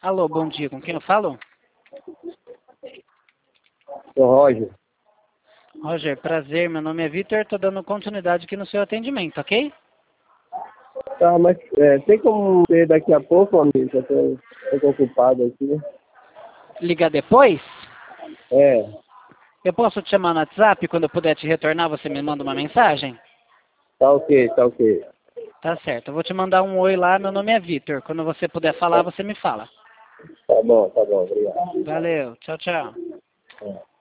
Alô, bom dia. Com quem eu falo? Sou Roger. Roger, prazer. Meu nome é Vitor. Tô dando continuidade aqui no seu atendimento, ok? Tá, mas tem como ser daqui a pouco, amigo? Eu tô ocupado aqui. Ligar depois? É, Eu posso te chamar no WhatsApp? Quando eu puder te retornar, você me manda uma mensagem? tá ok, tá ok. Tá certo. Eu vou te mandar um oi lá. Meu nome é Vitor. Quando você puder falar, você me fala. Tá bom, obrigado. Valeu. Tchau, tchau. É.